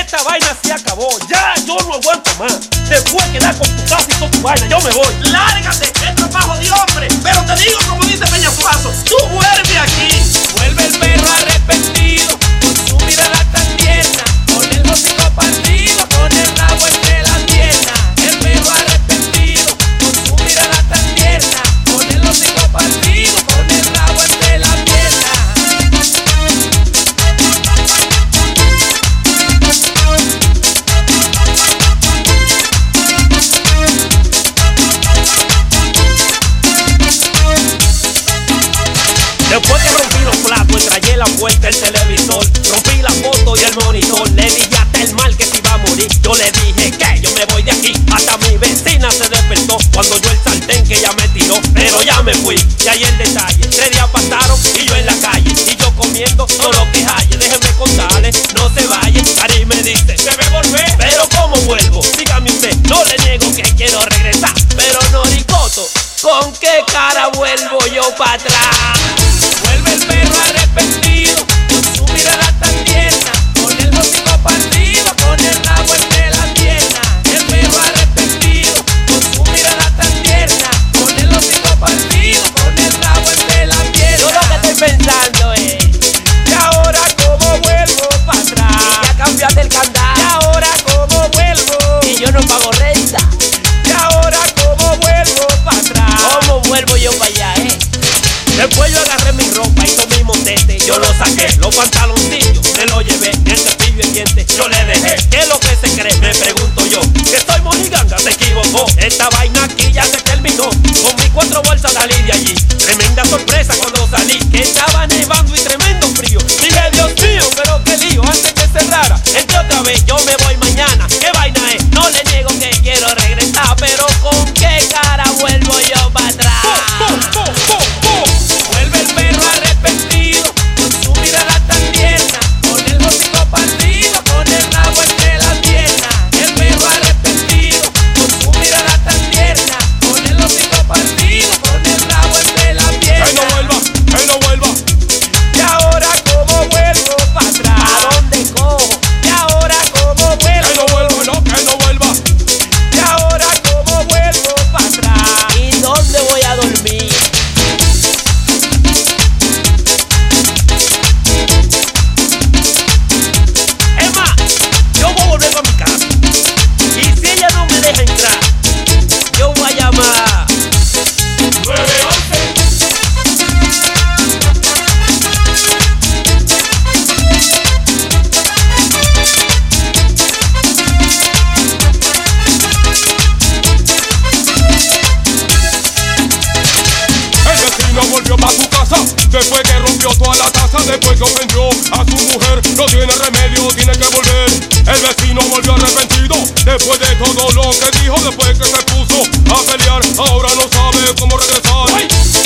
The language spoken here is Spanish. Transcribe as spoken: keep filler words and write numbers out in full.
esta vaina se acabó. Ya yo no aguanto más. Después que da con tu casa y con tu vaina, yo me voy. Lárgate, es trabajo de hombre. Pero te digo como dice Peñasuazo, tú vuelve aquí. Vuelve el perro arrepentido, con su mirada tan tierna, con el hocico partido, con el rabo entre las piernas. El perro arrepentido, con su mirada tan tierna, con el hocico partido, con el rabo entre las piernas. Después que rompí los platos, estrellé la puerta, el televisor, rompí la foto y el monitor. Le dije hasta el mal que se iba a morir. Yo le dije que yo me voy de aquí. Hasta mi vecina se despertó cuando yo el sartén que ella me tiró. Pero ya me fui, y ahí el detalle. Tres días pasaron y yo en la calle, y yo comiendo todo lo que hay. Déjeme contarle, no se vaya. Cari me dice, debe volver. Pero ¿cómo vuelvo? Dígame usted, no le niego que quiero regresar. Pero no ricoto, ¿con qué cara vuelvo yo para atrás? Vuelve el perro arrepentido, con su mirada tan tierna, con el hocico partido, con el rabo entre las piernas. El perro arrepentido, con su mirada tan tierna, con el hocico partido, con el rabo entre las piernas. Yo lo que estoy pensando es, ¿y ahora cómo vuelvo para atrás? Y ya cambiaste el candado. ¿Y ahora cómo vuelvo? Y yo no pago renta. ¿Y ahora cómo vuelvo para atrás? ¿Cómo vuelvo yo para allá, eh? Después yo agarré mi ropa y tomé mi motete. Yo lo saqué, los pantaloncillos, me lo llevé, el cepillo de dientes yo le dejé. ¿Qué es lo que se cree? Me pregunto yo. Que soy mojiganga, se equivocó. Esta vaina aquí ya se terminó. Con mis cuatro bolsas salí de allí. Tremenda sorpresa cuando salí, que estaba nevando y tremendo frío. Dije, Dios mío, pero qué lío, antes que cerrara. Entre otra vez, yo me voy mañana. ¿Qué vaina es? No le niego que quiero regresar, pero ¿con qué cara vuelvo yo para atrás? Vuelve el perro arrepentido, con su mirada tan tierna, con el hocico partido, con el rabo entre las piernas. El perro arrepentido, con su mirada tan tierna, con el hocico partido, con el rabo entre las piernas. Que no vuelva, que no vuelva. ¿Y ahora cómo vuelvo para atrás? ¿A dónde cojo? ¿Y ahora cómo vuelvo? Que no vuelva, no, que no vuelva. ¿Y ahora cómo vuelvo para atrás? ¿Y dónde voy a dormir? Es más, yo voy a volver para mi casa. Y si ella no me deja entrar, yo voy a llamar nueve once. El vecino volvió para su casa después que rompió toda la taza, después que ofendió a su mujer. No tiene remedio, tiene que volver. El vecino volvió arrepentido después de todo lo que dijo, después que se puso a pelear. Ahora no sabe cómo regresar.